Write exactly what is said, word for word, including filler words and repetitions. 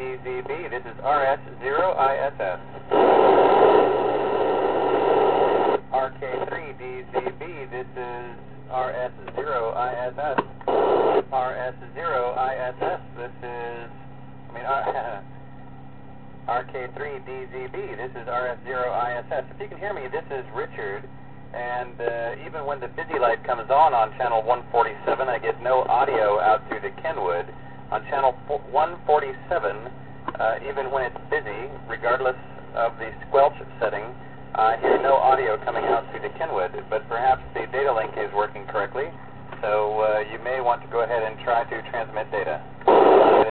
Z B, this is R S zero I S S. R K three D Z B, this is R S zero I S S. R S zero I S S, this is, I mean, R, R K three D Z B, this is R S zero I S S. If you can hear me, this is Richard, and uh, even when the busy light comes on on channel one forty-seven, I get no audio out through to Kenwood. On channel one forty-seven, uh, even when it's busy, regardless of the squelch setting, I hear no audio coming out through to Kenwood, but perhaps the data link is working correctly, so uh, you may want to go ahead and try to transmit data.